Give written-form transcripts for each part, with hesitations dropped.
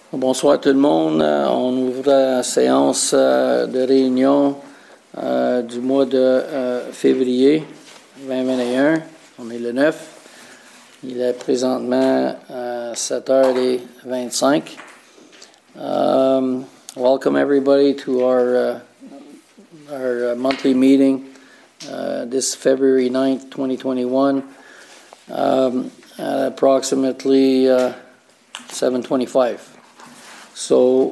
Bonsoir tout le monde. On ouvre la séance de réunion du mois de février 2021. On est le 9. Il est présentement 7h25. Welcome everybody to our monthly meeting this February 9th, 2021 at approximately 7:25. So,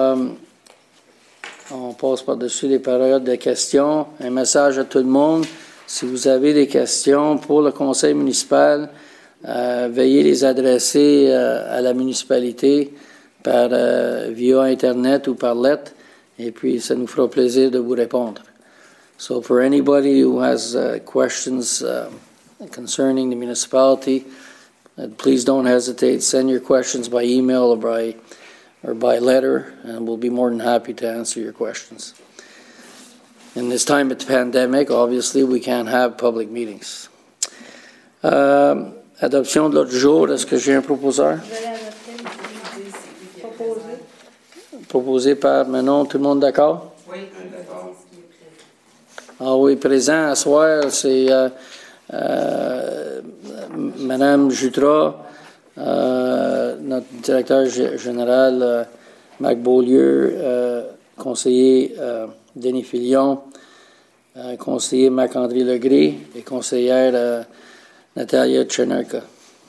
on passe par-dessus les périodes de questions. Un message à tout le monde. Si vous avez des questions pour le conseil municipal, veuillez les adresser à la municipalité par via Internet ou par lettre, et puis ça nous fera plaisir de vous répondre. So, for anybody who has questions concerning the municipality, please don't hesitate. Send your questions by email or by letter, and we'll be more than happy to answer your questions. In this time of the pandemic, obviously, we can't have public meetings. Adoption de l'ordre du jour, est-ce que j'ai un proposeur? Proposé par Manon, tout le monde d'accord? Oui, d'accord. Ah oui, présent à soir, c'est Madame Jutras, notre directeur général Marc Beaulieu, conseiller Denis Filion, conseiller Marc-André Legré et conseillère Natalia Tchernerka.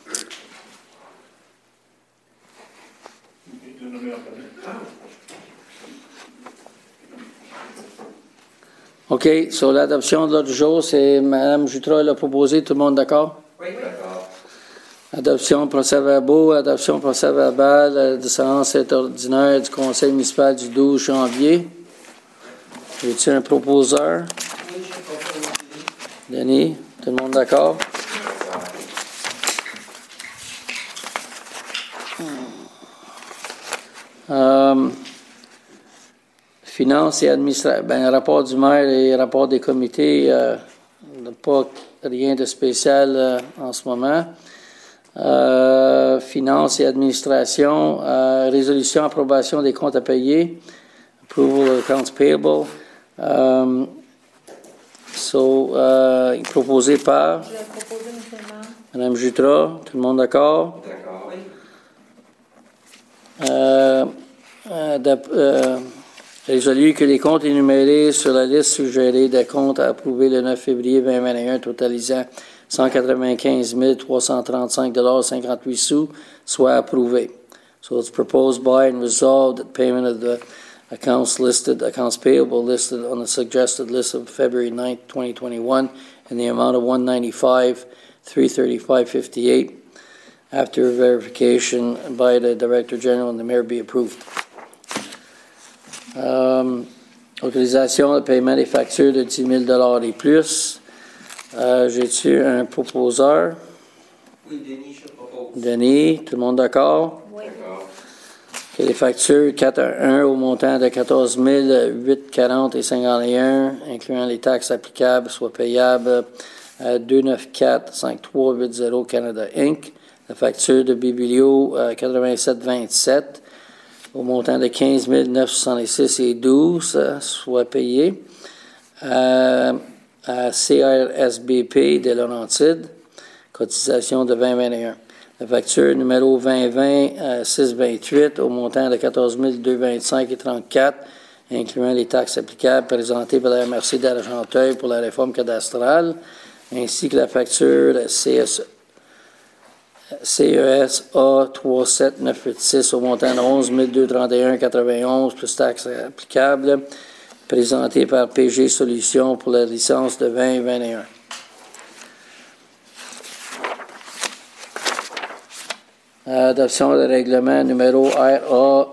OK, so l'adoption de l'ordre du jour, c'est Mme Jutras l'a proposé, tout le monde d'accord? Oui, d'accord. Adoption procès-verbaux, adoption procès-verbal de séance ordinaire du conseil municipal du 12 janvier. J'ai-tu un proposeur? Oui, je propose. Denis, tout le monde d'accord? Finances et administration, rapport du maire et rapport des comités, pas rien de spécial en ce moment. Finances et administration, résolution, approbation des comptes à payer, approval of accounts payable. Proposé par Mme Jutras, tout le monde d'accord? D'accord, oui. Résolu que les comptes énumérés sur la liste suggérée des comptes à approuver le 9 février 2021 totalisant 195 335,58 $ soient approuvés. So it's proposed by and resolved that payment of the accounts payable listed on the suggested list of February 9th, 2021 in the amount of $195,335.58 after verification by the Director General and the Mayor be approved. Autorisation de paiement des factures de 10 000 $ et plus. J'ai-tu un proposeur? Oui, Denis, je propose. Denis, tout le monde d'accord? Oui. D'accord. Que les factures 4-1 au montant de 14 840,51 incluant les taxes applicables, soient payables à 294-5380 Canada Inc. La facture de Bibilio 8727 au montant de 15 966,12 soit payé à CRSBP de Laurentides, cotisation de 2021. La facture numéro 2020-628 au montant de 14 225,34 incluant les taxes applicables présentées par la MRC d'Argenteuil pour la réforme cadastrale, ainsi que la facture CESA 37986 au montant de 11 231,91 plus taxes applicables, présentée par PG Solutions pour la licence de 2021. Adoption de règlement numéro RA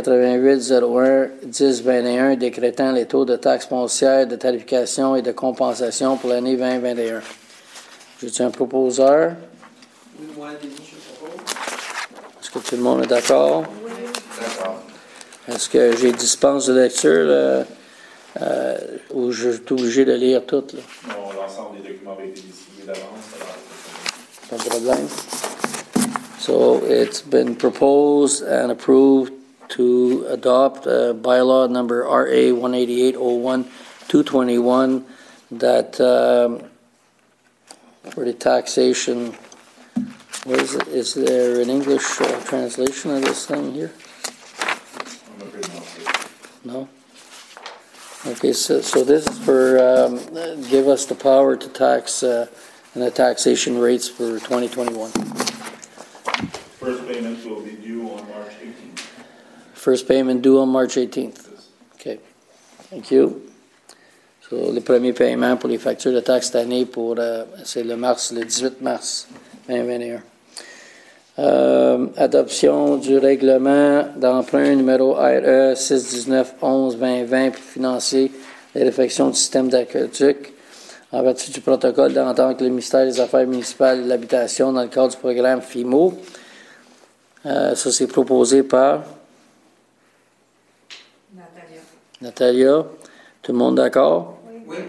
188-01-10-21 décrétant les taux de taxes foncières, de tarification et de compensation pour l'année 2021. J'ai-tu un proposeur? Oui, moi, Denis, je propose. Est-ce que tout le monde est d'accord? Oui. D'accord. Est-ce que j'ai dispense de lecture ou je suis obligé de lire tout? Là? Non, l'ensemble des documents avaient été distribués d'avance. Pas de problème. So it's been proposed and approved to adopt bylaw number RA 18801-221 that for the taxation, what is it? Is there an English translation of this thing here? I'm afraid not. No? Okay, so this is for, give us the power to tax and the taxation rates for 2021. First payment will be due on March 18th. First payment due on March 18th. Okay, thank you. So, les premiers paiements pour les factures de taxes cette année, c'est le 18 mars 2021. Adoption du règlement d'emprunt numéro RE 619-11-2020 pour financer les réfections du système d'aqueduc en vertu du protocole d'entente avec le ministère des Affaires municipales et de l'Habitation dans le cadre du programme FIMO. Ça, c'est proposé par Natalia. Tout le monde d'accord? Oui.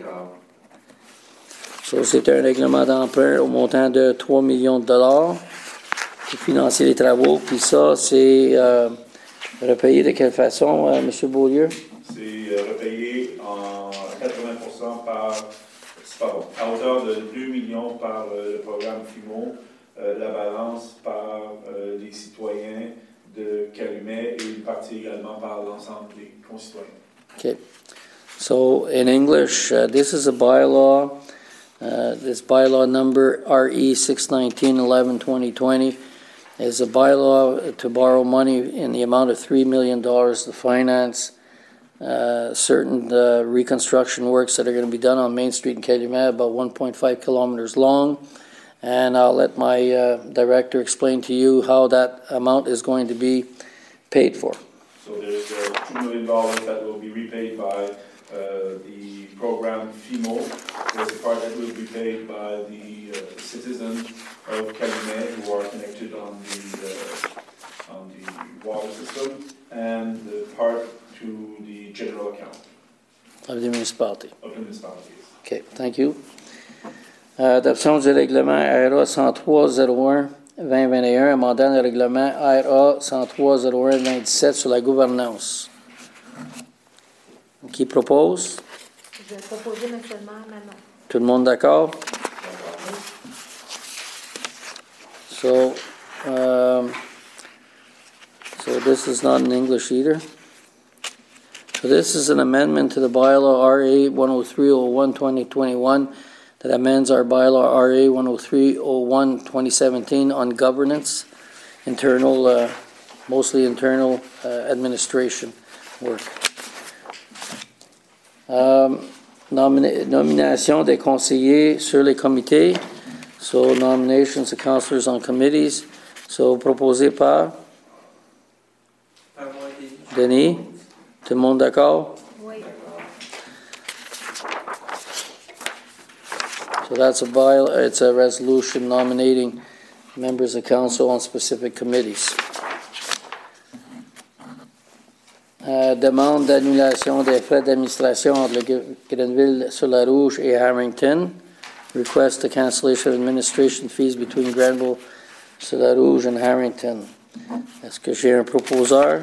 Ça, c'est un règlement d'emprunt au montant de 3 millions de dollars pour financer les travaux. Puis ça, c'est repayé de quelle façon, M. Beaulieu? C'est repayé en 80% à hauteur de 2 millions par le programme FIMO, la balance par les citoyens de Calumet et une partie également par l'ensemble des concitoyens. Okay. So in English, this is a bylaw. This bylaw number RE 619-11-2020 is a bylaw to borrow money in the amount of $3 million to finance certain reconstruction works that are going to be done on Main Street in Calumet, about 1.5 kilometers long. And I'll let my director explain to you how that amount is going to be paid for. So there's $2 million that will be repaid by the program FIMO. There's a part that will be paid by the citizens of Calumet who are connected on the water system, and the part to the general account Of the municipality. of the municipalities. Okay, thank you. Adoption du règlement RA 103-01-2021, amendant le règlement RA 103-01-27 sur la gouvernance. Qui propose? Je vais proposer M. le maire Manon. Tout le monde d'accord? So this is not in English either. So this is an amendment to the bylaw RA 103-01-2021 that amends our bylaw RA 103-01-2017 on governance, internal, mostly internal administration work. Nomination des conseillers sur les comités. So nominations of councillors on committees. So proposé par Par moi, Denis. Tout le monde d'accord? Oui. So that's it's a resolution nominating members of council on specific committees. Demande d'annulation des frais d'administration entre Grenville-sur-la-Rouge et Harrington. Request the cancellation of administration fees between Grenville-sur-la-Rouge and Harrington. Est-ce que j'ai un proposeur?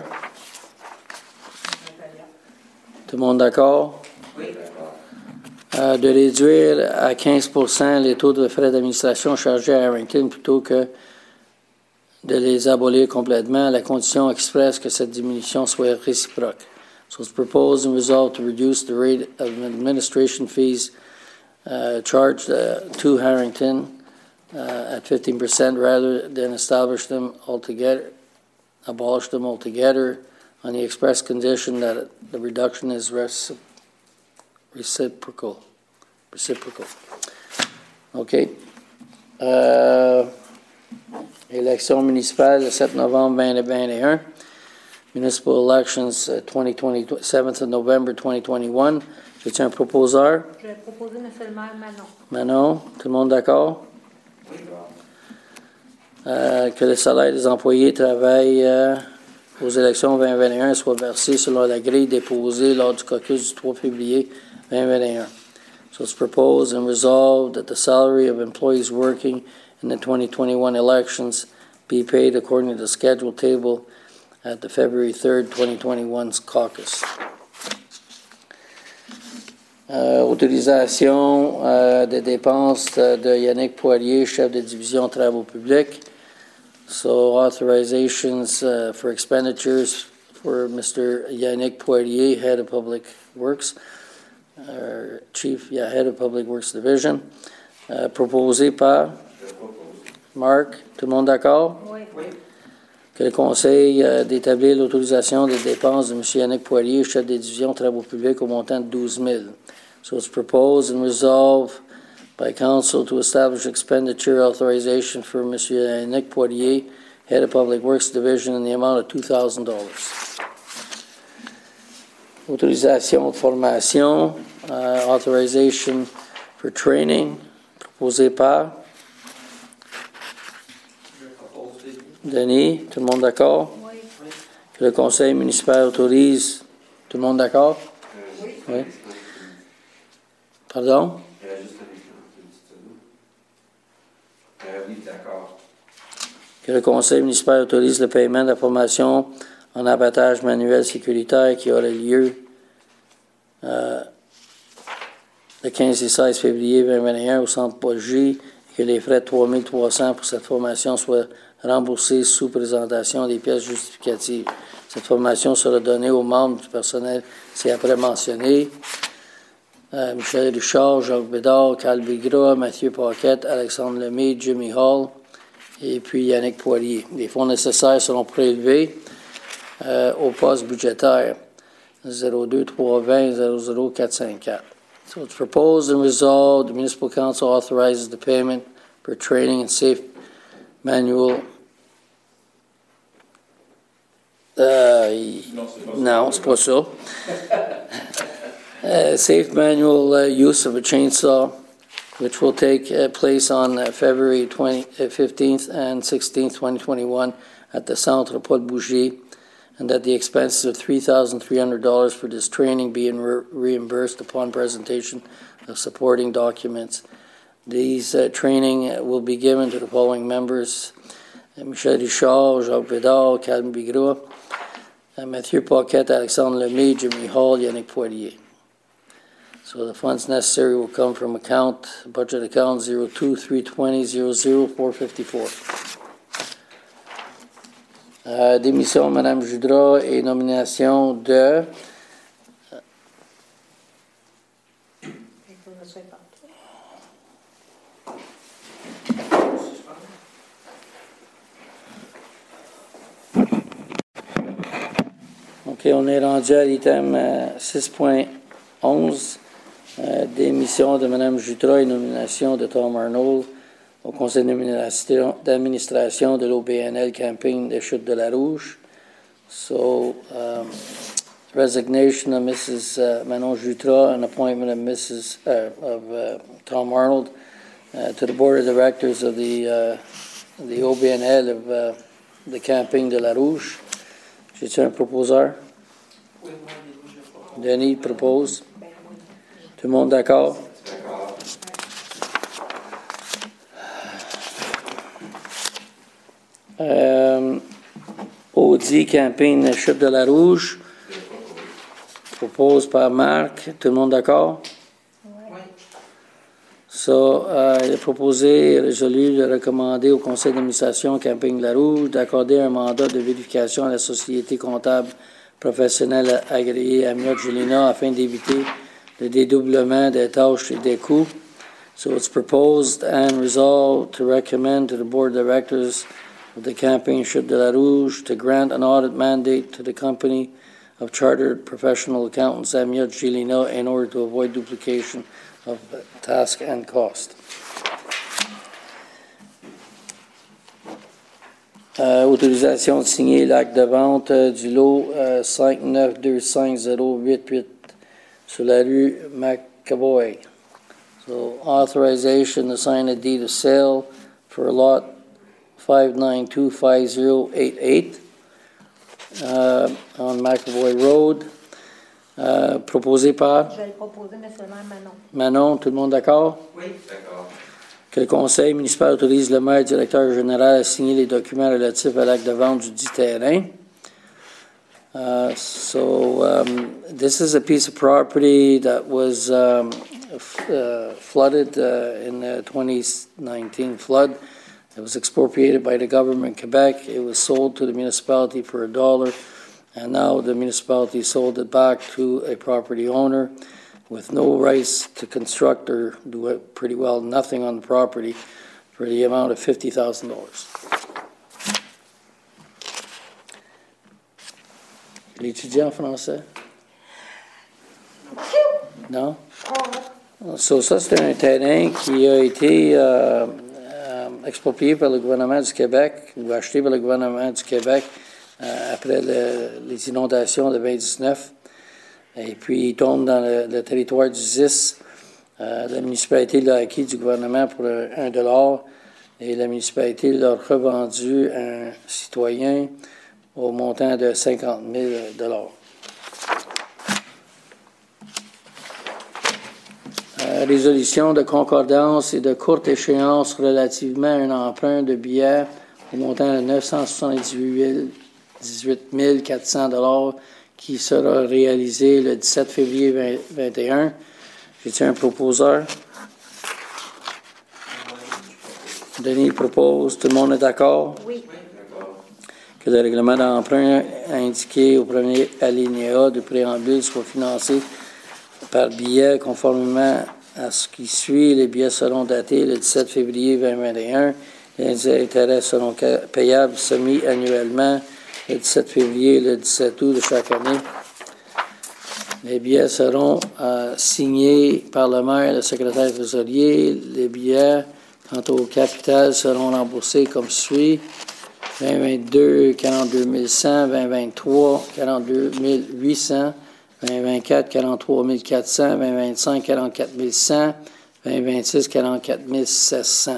Tout le monde d'accord? Oui. De réduire à 15% les taux de frais d'administration chargés à Harrington plutôt que de les abolir complètement à la condition expresse que cette diminution soit réciproque. So it's proposed and resolved to reduce the rate of administration fees charged to Harrington at 15% rather than abolish them altogether on the express condition that the reduction is reciprocal. Okay. Élection municipale le 7 novembre 2021. Municipal elections 2020, 7th of November 2021. Je tiens un proposeur. Je vais proposer M. le maire Manon. Manon, tout le monde d'accord? Que le salaire des employés travaillent aux élections 2021 soit versé selon la grille déposée lors du caucus du 3 février 2021. So it's proposed and resolved that the salary of employees working in the 2021 elections be paid according to the schedule table at the February 3rd, 2021 caucus. Autorisation des dépenses de Yannick Poirier, chef de division travaux publics. So authorizations for expenditures for Mr. Yannick Poirier, head of Public Works, head of Public Works Division. Proposé par Marc. Tout le monde d'accord? Oui. Que le Conseil d'établir l'autorisation des dépenses de M. Yannick Poirier, chef de division travaux publics, au montant de 12 000. So it's proposed and resolved by Council to establish expenditure authorization for M. Yannick Poirier, head of Public Works Division, in the amount of $2,000. Autorisation de formation, authorization for training, proposé par Denis. Tout le monde d'accord? Oui. Que le Conseil municipal autorise. Tout le monde d'accord? Oui. Pardon? Oui, d'accord. Que le Conseil municipal autorise le paiement de la formation en abattage manuel sécuritaire qui aurait lieu le 15 et 16 février 2021 au Centre Paul J et que les frais de 3 300 pour cette formation soient remboursés sous présentation des pièces justificatives. Cette formation sera donnée aux membres du personnel ci-après mentionné. Michel Richard, Jacques Bédard, Carl Bigra, Mathieu Paquette, Alexandre Lemay, Jimmy Hall et puis Yannick Poirier. Les fonds nécessaires seront prélevés au poste budgétaire 02 320 00 454. So it's proposed and resolved the Municipal Council authorizes the payment for training and safe manual. Non, c'est pas ça. Safe manual use of a chainsaw, which will take place on February 15th and 16th, 2021 at the Centre Paul Bouger, and that the expenses of $3,300 for this training be reimbursed upon presentation of supporting documents. These training will be given to the following members: Michel Richard, Jacques Bédard, Calvin Bigra, Mathieu Paquette, Alexandre Lemay, Jimmy Hall, Yannick Poirier. So the funds necessary will come from budget account 02-320-00-454. Démission de Mme Judra et nomination de OK, on est rendu à l'item 6.11. Démission de Mme Jutra et nomination de Tom Arnold au conseil d'administration de l'OBNL Camping des Chutes de la Rouge. So, resignation of Mrs. Manon Jutra and appointment of Tom Arnold to the board of directors of the OBNL of the Camping de la Rouge. J'ai-tu un proposeur? Denis propose. Tout le monde d'accord? D'accord. Audi Camping Chute de la Rouge. Propose par Marc. Tout le monde d'accord? Oui. So, il est proposé et résolu de recommander au conseil d'administration Camping de la Rouge d'accorder un mandat de vérification à la société comptable professionnelle agréée Amiot Gélina afin d'éviter le dédoublement des tâches et des coûts. So it's proposed and resolved to recommend to the board of directors of the Camping Chute de la Rouge to grant an audit mandate to the company of chartered professional accountants Amiot Gélina in order to avoid duplication of task and cost. Autorisation de signer l'acte de vente du lot 5925088 sur la rue McAvoy. So, authorization to sign a deed of sale for lot 5925088 on McAvoy Road. Proposé par Je vais le proposer, mais seulement Manon. Manon. Tout le monde d'accord? Oui, d'accord. Que le conseil municipal autorise le maire directeur général à signer les documents relatifs à l'acte de vente du dit terrain. This is a piece of property that was flooded in the 2019 flood. It was expropriated by the government of Quebec. It was sold to the municipality for $1, and now the municipality sold it back to a property owner with no rights to construct or do pretty well nothing on the property for the amount of $50,000. L'étudier en français? Non? Ça, c'est un terrain qui a été exproprié par le gouvernement du Québec ou acheté par le gouvernement du Québec après les inondations de 2019. Et puis, il tombe dans le territoire du ZIS. La municipalité l'a acquis du gouvernement pour $1 et la municipalité l'a revendu à un citoyen au montant de $50 000. Résolution de concordance et de courte échéance relativement à un emprunt de billets au montant de $978 400 qui sera réalisé le 17 février 2021. J'ai-tu un proposeur? Denis propose. Tout le monde est d'accord? Oui. Que le règlement d'emprunt indiqué au premier alinéa du préambule soit financé par billets conformément à ce qui suit. Les billets seront datés le 17 février 2021. Les intérêts seront payables semi-annuellement le 17 février et le 17 août de chaque année. Les billets seront signés par le maire et le secrétaire trésorier. Les billets, quant au capital, seront remboursés comme suit. 2022, 42 100, 2023, 42 800, 2024, 43 400, 2025, 44 100, 2026, 44 700.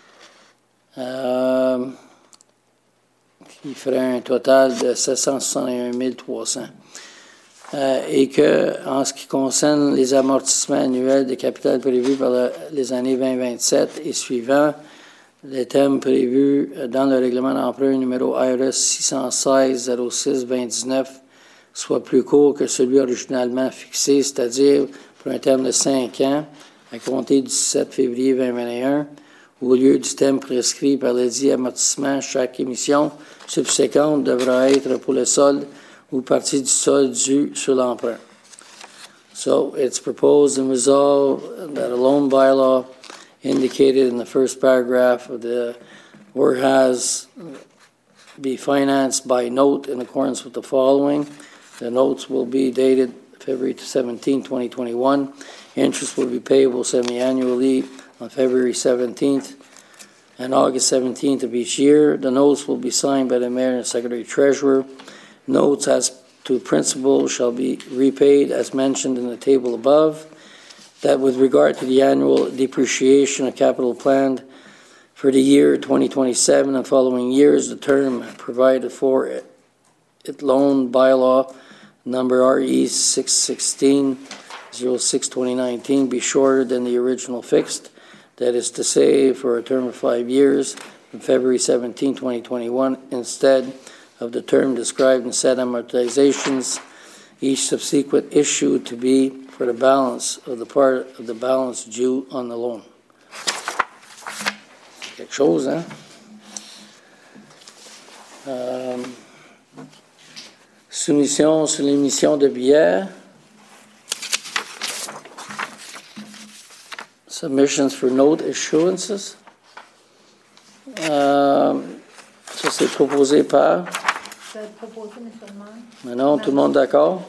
Qui ferait un total de 761 300. Et que, en ce qui concerne les amortissements annuels de capital prévus par les années 2027 et suivants, les thèmes prévus dans le règlement d'emprunt numéro IRS 616-06-29 soit plus court que celui originalement fixé, c'est-à-dire pour un terme de 5 ans, à compter du 17 février 2021, au lieu du thème prescrit par le dit amortissement, chaque émission subséquente devra être pour le solde ou partie du solde dû sur l'emprunt. So, it's proposed and resolved that a loan bylaw indicated in the first paragraph of the whereas be financed by note in accordance with the following. The notes will be dated February 17, 2021. Interest will be payable semi-annually on February 17th and August 17th of each year. The notes will be signed by the Mayor and Secretary Treasurer. Notes as to principal shall be repaid as mentioned in the table above. That with regard to the annual depreciation of capital planned for the year 2027 and following years, the term provided for it loan bylaw number RE 616-06-2019 be shorter than the original fixed. That is to say, for a term of 5 years from February 17, 2021, instead of the term described in said amortizations, each subsequent issue to be for the balance of the part of the balance due on the loan. Quelque chose, hein? Soumission sur l'émission de billets. Submissions for note issuances. Ça, c'est proposé par... C'est proposé, M. le maire. Maintenant, tout le monde d'accord?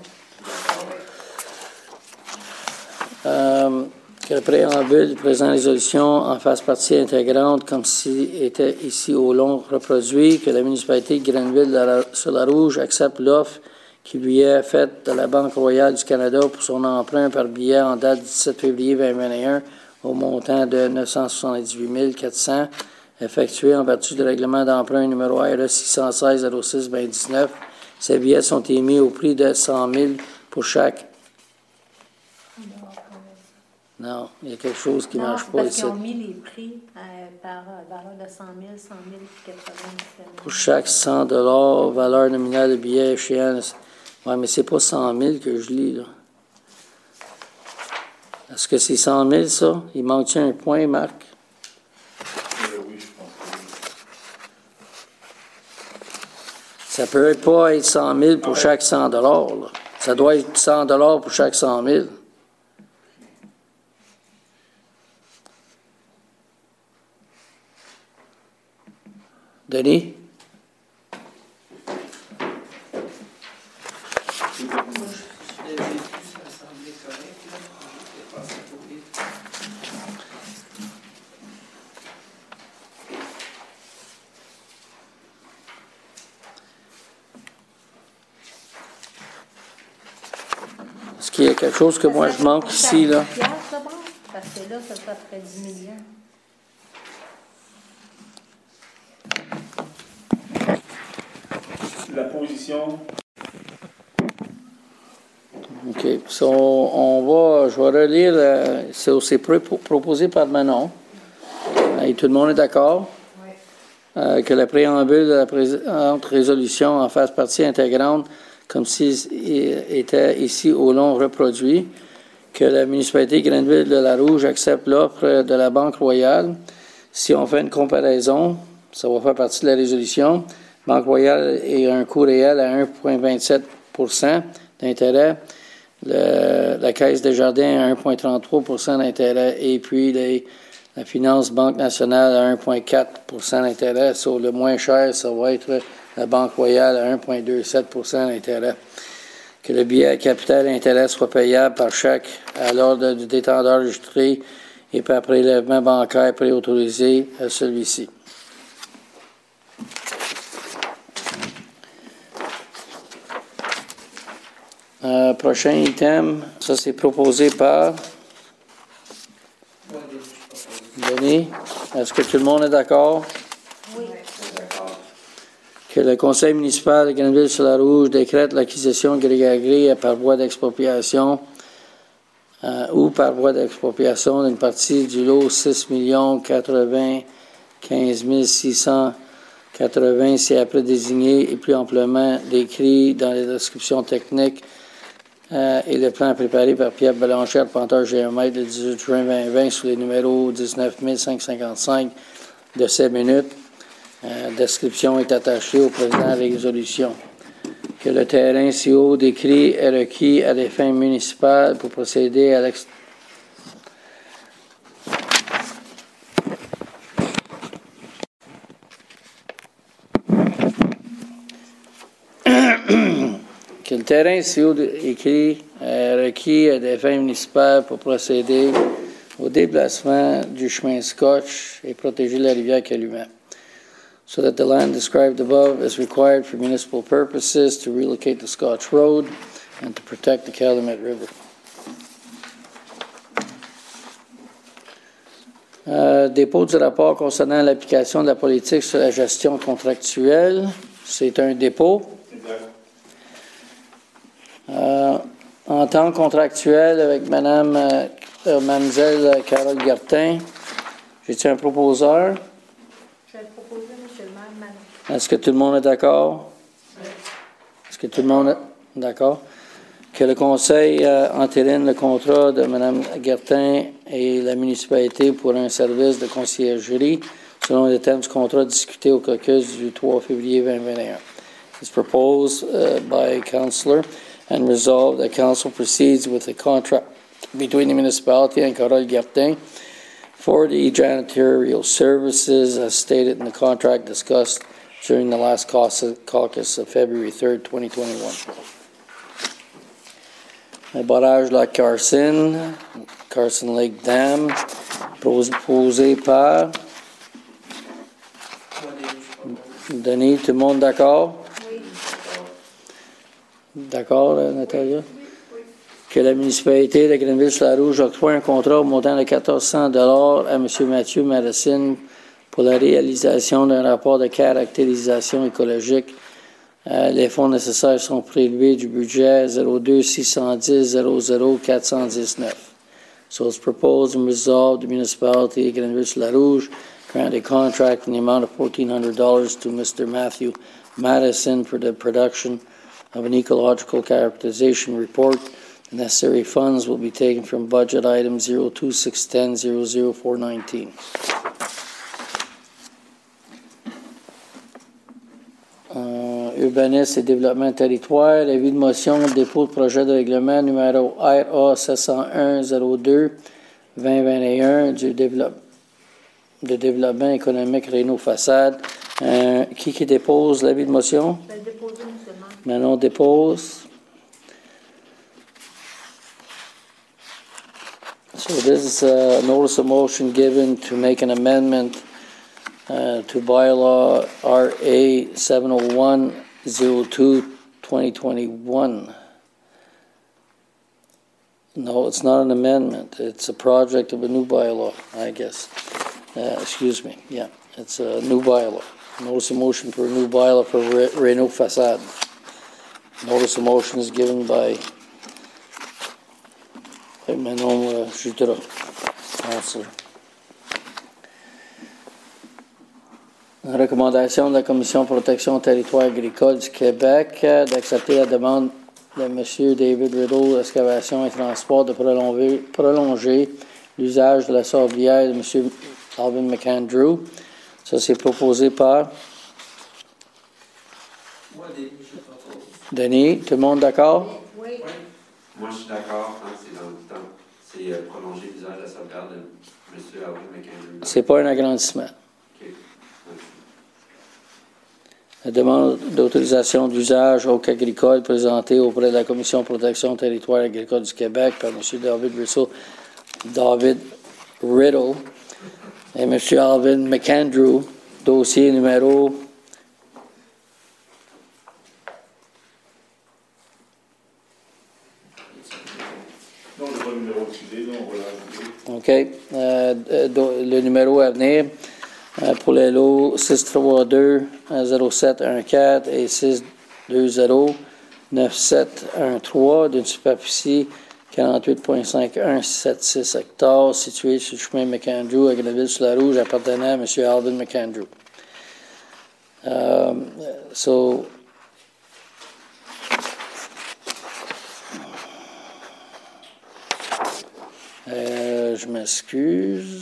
Que le préambule de présente résolution en fasse partie intégrante comme s'il était ici au long reproduit, que la municipalité de Grenville-sur-la-Rouge accepte l'offre qui lui est faite de la Banque royale du Canada pour son emprunt par billet en date du 17 février 2021 au montant de 978 400 effectué en vertu du règlement d'emprunt numéro IRS 616-06-2019. Ces billets sont émis au prix de 100 000 pour chaque. Non, il y a quelque chose qui ne marche pas ici. Parce qu'ils ont mis les prix par valeur de 100 000, 100 000 et 97 000. Pour chaque $100, valeur nominale de billet échéant Oui, mais c'est pas 100 000 que je lis, là. Est-ce que c'est 100 000, ça? Il manque-tu un point, Marc? Oui, je pense que oui. Ça peut pas être 100 000 pour chaque 100 $, là. Ça doit être 100 $ pour chaque 100 000. Denis? Est-ce qu'il y a quelque chose que moi je manque ici, là? D'abord, parce que là, ça serait près 10 millions. La position, OK. So, je vais relire, c'est proposé par Manon. Et tout le monde est d'accord? Oui. Que le préambule de la présente résolution en fasse partie intégrante, comme s'il était ici au long reproduit, que la municipalité Grenville de la Rouge accepte l'offre de la Banque Royale. Si on fait une comparaison, ça va faire partie de la résolution. Banque Royale a un coût réel à 1,27 % d'intérêt. La Caisse des Jardins à 1,33 % d'intérêt. Et puis la Finance Banque Nationale à 1,4 % d'intérêt. Sur le moins cher, ça va être la Banque Royale à 1,27 % d'intérêt. Que le billet à capital et intérêt soit payable par chèque à l'ordre du détenteur enregistré et par prélèvement bancaire préautorisé à celui-ci. Prochain item, ça c'est proposé par Denis. Est-ce que tout le monde est d'accord? Oui. D'accord. Que le conseil municipal de Grenville-sur-la-Rouge décrète l'acquisition gré à gré par voie d'expropriation ou par voie d'expropriation d'une partie du lot 6 095 680 si après désigné et plus amplement décrit dans les descriptions techniques et le plan préparé par Pierre Bélanger, arpenteur géomètre, le 18 juin 2020 sous les numéros 19 555 de 7 minutes. Description est attachée au président de la résolution. Que le terrain si haut décrit est requis à des fins municipales pour procéder à que le terrain si haut écrit est requis à des fins municipales pour procéder au déplacement du chemin Scotch et protéger la rivière Calumet. So that the land described above is required for municipal purposes to relocate the Scotch Road and to protect the Calumet River. Dépôt du rapport concernant l'application de la politique sur la gestion contractuelle. C'est un dépôt. exact. Entente contractuelle avec Mademoiselle Carole Gertin. J'ai-tu un proposeur? Je vais le proposer, M. le maire, Manon. Est-ce que tout le monde est d'accord? Est-ce que tout le monde est d'accord? Que le conseil entérine le contrat de Mme Gertin et la municipalité pour un service de conciergerie selon les termes du contrat discuté au caucus du 3 février 2021. It's proposed by Councillor and resolved that Council proceeds with the contract between the municipality and Carole Gertin for the janitorial services as stated in the contract discussed during the last caucus of February 3rd, 2021. Le barrage Lac Carson Lake Dam, proposé par Denis. Tout le monde d'accord? Oui. D'accord, Natalia? Que la municipalité de Grenville-sur-la-Rouge octroie un contrat au montant de 1 400 $ à M. Mathieu Maracine pour la réalisation d'un rapport de caractérisation écologique. Les fonds nécessaires sont prélevés du budget 02 610 00 419. So it's proposed and resolved the municipality of Grenville-sur-la-Rouge grant a contract in the amount of $1,400 to Mr. Matthew Madison for the production of an ecological characterization report. The necessary funds will be taken from budget item 02610-00419. Urbanisme et développement territoire, avis de motion, dépôt de projet de règlement numéro RA 701-02-2021 du développement économique Réno-Façade. Qui dépose l'avis de motion? Je vais le déposer, M. le maire. Manon dépose. So this is a notice of motion given to make an amendment to bylaw RA 701-02-2021. No, it's not an amendment. It's a project of a new bylaw, I guess. Excuse me. Yeah, it's a new bylaw. Notice of motion for a new bylaw for Renault Facade. Notice of motion is given by Manon Jutra. Councilor. Recommandation de la Commission protection territoire agricole du Québec d'accepter la demande de M. David Riddle d'excavation et transport de prolonger l'usage de la sorbière de M. Alvin McAndrew. Ça, c'est proposé par Moi, Denis, je propose. Denis. Tout le monde d'accord? Oui. Moi, je suis d'accord, hein, c'est dans le temps. C'est prolonger l'usage de la sauvegarde de M. Alvin McAndrew. C'est pas un agrandissement. OK. La demande d'autorisation d'usage au agricole présentée auprès de la Commission protection territoire agricole du Québec par M. David Riddle et M. Alvin McAndrew, dossier numéro Non, le bon numéro excusez, non, on va la OK. Le numéro à venir pour les lots 632-0714 et 620-9713 d'une superficie 48,5176 hectares située sur le chemin McAndrew à Grenville-sur-la-Rouge appartenant à M. Alvin McAndrew. Je m'excuse.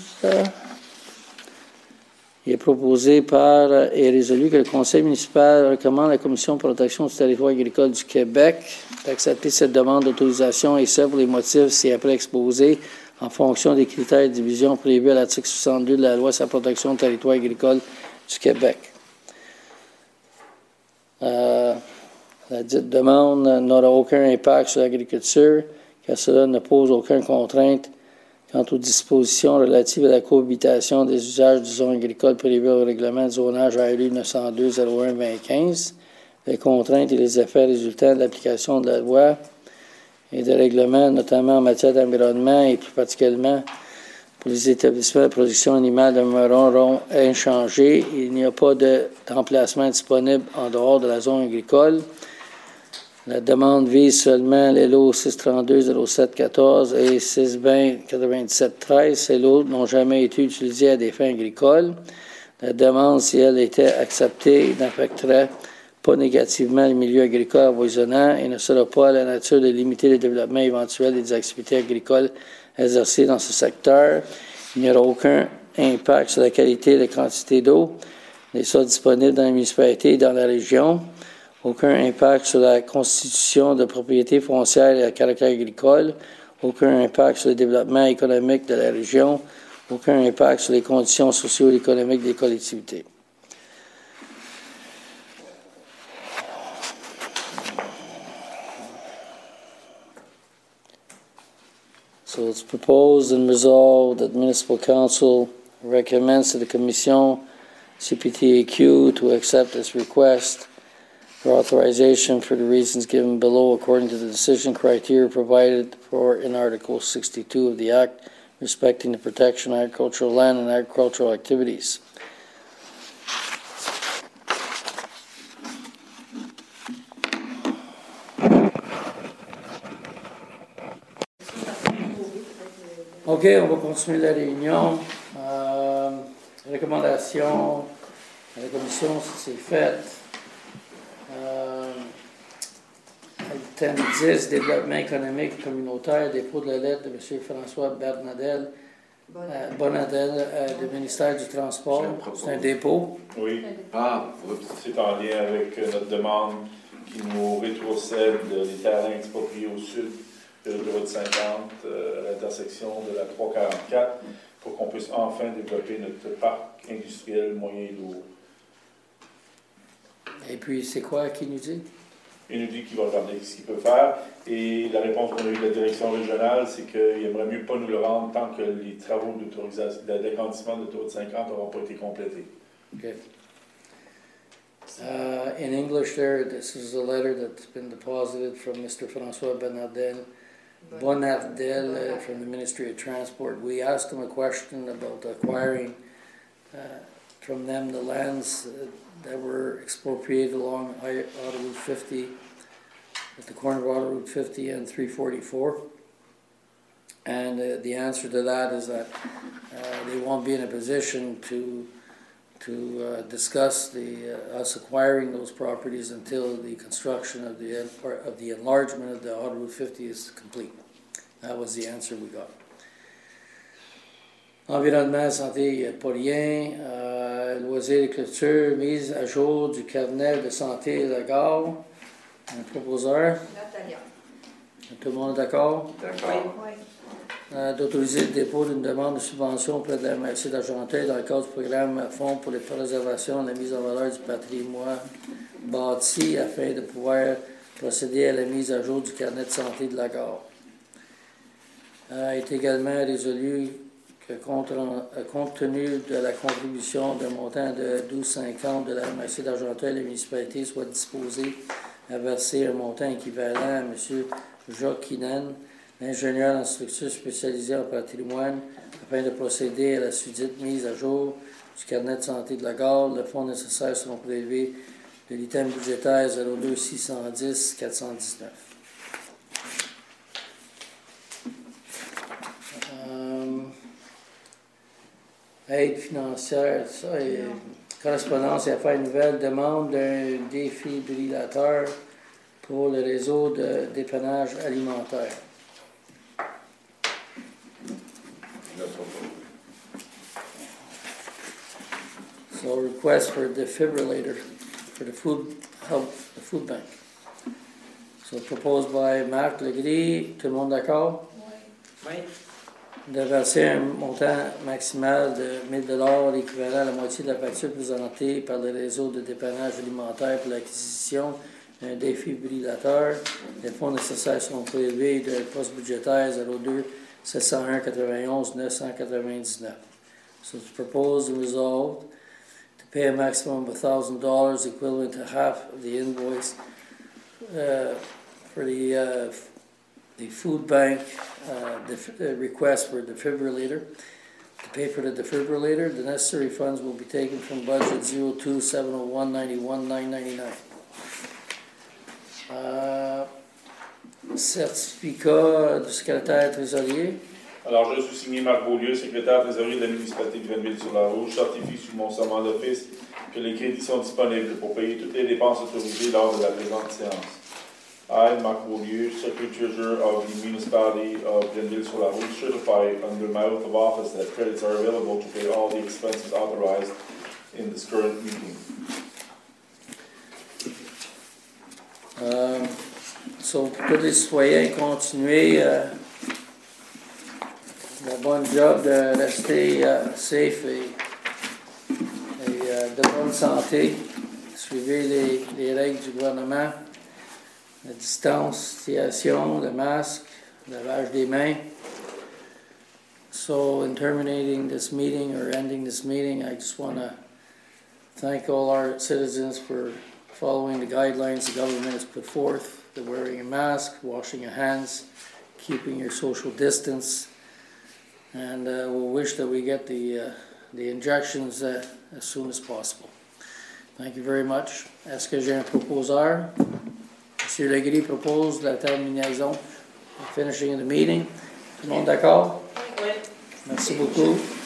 Il est proposé par et résolu que le Conseil municipal recommande à la Commission de protection du territoire agricole du Québec d'accepter cette demande d'autorisation et ça pour les motifs ci-après exposés en fonction des critères de division prévus à l'article 62 de la loi sur la protection du territoire agricole du Québec. La dite demande n'aura aucun impact sur l'agriculture car cela ne pose aucune contrainte quant aux dispositions relatives à la cohabitation des usages du zone agricole prévue au règlement de zonage ALU 902-01-2015, les contraintes et les effets résultant de l'application de la loi et des règlements, notamment en matière d'environnement et plus particulièrement pour les établissements de production animale demeureront inchangés. Il n'y a pas d'emplacement disponible en dehors de la zone agricole. La demande vise seulement les lots 632-0714 et 620-9713. Ces lots n'ont jamais été utilisés à des fins agricoles. La demande, si elle était acceptée, n'affecterait pas négativement le milieu agricole avoisinant et ne sera pas à la nature de limiter le développement éventuel des activités agricoles exercées dans ce secteur. Il n'y aura aucun impact sur la qualité et la quantité d'eau, les sols disponibles dans la municipalité et dans la région. Aucun impact sur la constitution de propriétés foncières à caractère agricole, aucun impact sur le développement économique de la région, aucun impact sur les conditions socio-économiques des collectivités. So it's proposed and resolved that the Municipal Council recommends to the Commission CPTAQ to accept this request for authorization for the reasons given below according to the decision criteria provided for in Article 62 of the Act respecting the protection of agricultural land and agricultural activities. OK, on va continuer la réunion. Recommandation à la commission, si c'est fait. thème 10, développement économique communautaire, dépôt de la lettre de M. François Bonadel du ministère du Transport. C'est un dépôt. Oui, Ah, oups. c'est en lien avec notre demande qui nous rétrocède les terrains expropriés au sud de l'autoroute 50 à l'intersection de la 344 pour qu'on puisse enfin développer notre parc industriel moyen et lourd. Et puis, c'est quoi qu'il nous dit? Il nous dit qu'il va regarder ce qu'il peut faire. Et la réponse qu'on a eue de la direction régionale, c'est qu'il aimerait mieux pas nous le rendre tant que les travaux d'autorisation, d'agrandissement de l'autoroute 50 n'auront pas été complétés. Okay. In English there, this is a letter that's been deposited from Mr. François Bonardel from the Ministry of Transport. We asked him a question about acquiring from them the lands that were expropriated along Auto Route 50, at the corner of Auto Route 50 and 344. And the answer to that is that they won't be in a position to discuss us acquiring those properties until the construction of the enlargement of the Auto Route 50 is complete. That was the answer we got. Environnement, santé, pas rien. Loisirs et clôture, mise à jour du carnet de santé et de gare. Un proposeur. Natalia. Tout le monde est d'accord? D'accord. Oui. D'autoriser le dépôt d'une demande de subvention auprès de la MRC d'Argenteuil dans le cadre du programme Fonds pour la préservation et la mise en valeur du patrimoine bâti afin de pouvoir procéder à la mise à jour du carnet de santé de la gare. Est également résolu que compte tenu de la contribution d'un montant de 12,50 de la MRC d'Argenteuil, la municipalité soit disposée à verser un montant équivalent à M. Jacques Kinen, ingénieur en structure spécialisée en patrimoine, afin de procéder à la susdite mise à jour du carnet de santé de la gare. Le fonds nécessaire seront prélevés de l'item budgétaire 02 610 419. Aide financière, ça, et correspondance et affaires nouvelles, demande d'un défibrillateur pour le réseau de dépannage alimentaire. So request for a defibrillator for the food bank. So proposed by Marc Legris. Tout le monde d'accord? Oui. De verser un montant maximal de 1 000 $, équivalent à la moitié de la facture présentée par le réseau de dépannage alimentaire pour l'acquisition d'un défibrillateur. Les fonds nécessaires seront prélevés de poste budgétaire 02 701 91 999. So it's proposed and resolved to pay a maximum of $1,000 equivalent to half of the invoice for the food bank request for a defibrillator. To pay for the defibrillator, the necessary funds will be taken from budget 02 701 91 999. Certificat du secrétaire trésorier. Alors, je suis signé Marc Beaulieu, secrétaire trésorier de la municipalité de Grenville-sur-la-Rouge, certifie sous mon serment d'office que les crédits sont disponibles pour payer toutes les dépenses autorisées lors de la présente séance. I, Marc Beaulieu, Secretary Treasurer of the Municipality of Grenville-sur-la-Rouge, certify under my oath of office that credits are available to pay all the expenses authorized in this current meeting. So, pour tous les citoyens, continuez le bon job de rester safe et de bonne santé. Suivez les règles du gouvernement. La distanciation, le masque, le lavage des mains. So, in terminating this meeting or ending this meeting, I just want to thank all our citizens for following the guidelines the government has put forth. The wearing a mask, washing your hands, keeping your social distance, and we'll wish that we get the injections as soon as possible. Thank you very much. Est-ce que j'ai un proposeur? Monsieur Legris propose la terminaison, the finishing of the meeting. Tout le monde d'accord? Oui. Merci beaucoup.